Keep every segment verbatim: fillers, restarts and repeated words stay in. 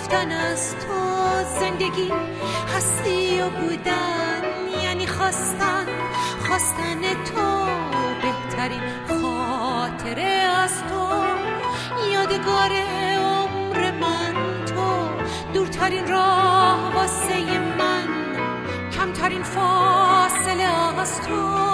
رفتن از تو زندگی هستی و بودن یعنی خواستن خواستن تو بهترین خاطره از تو یادگار عمر من تو دورترین راه واسه من کمترین فاصله از تو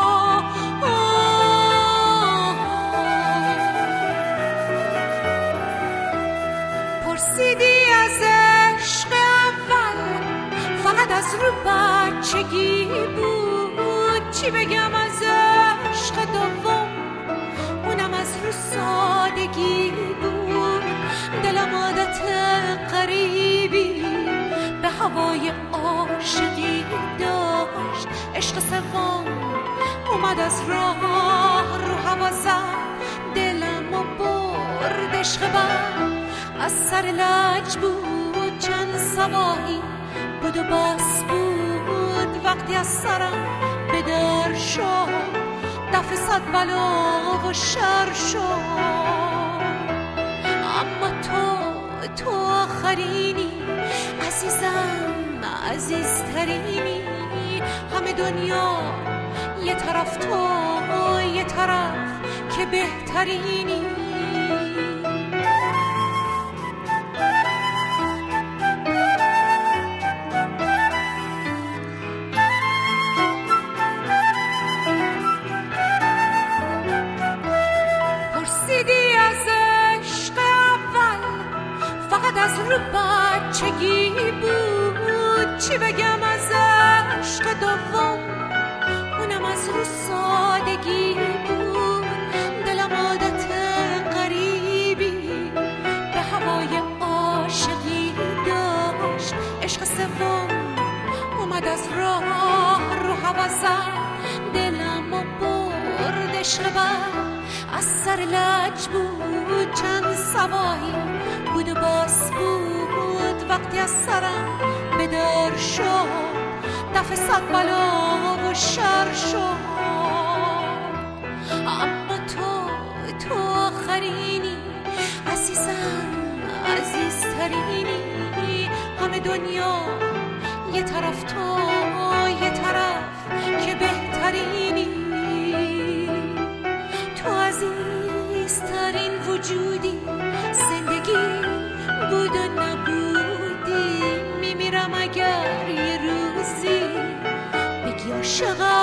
پرسیدی از عشق اول فقط از رو بچگی بود چی بگم از عشق دوم اونم از رو سادگی بود دلم عادت غریبی به هوای عاشقی داشت عشق سوم اومد از راه رو هوا زد دلم و برد عشق بعد از سر لج بود چند صباحی بود و بس بود وقتی از سرم بدر شد دفع صد بلا و شر شد اما تو تو آخرینی عزیزم عزیزترینی همه دنیا یه طرف تو یه طرف که بهترینی از رو بچگی بود چی بگم از عشق دوم اونم از رو سادگی بود دلم عادت غریبی به هوای عاشقی داشت عشق سوم اومد از راه رو هوا زد دلم و برد عشق بعد از سر لج بود چند صباحی بود و باس بود وقتی از سرم بدر شد دفع صد بلا و شر شد اما تو تو آخرینی عزیزم عزیزترینی همه دنیا یه طرف تو یه طرف که بهترینی تو عزیزترین وجودی زندگی بود و نبودی میمیرم اگر یه روزی بگی عاشقم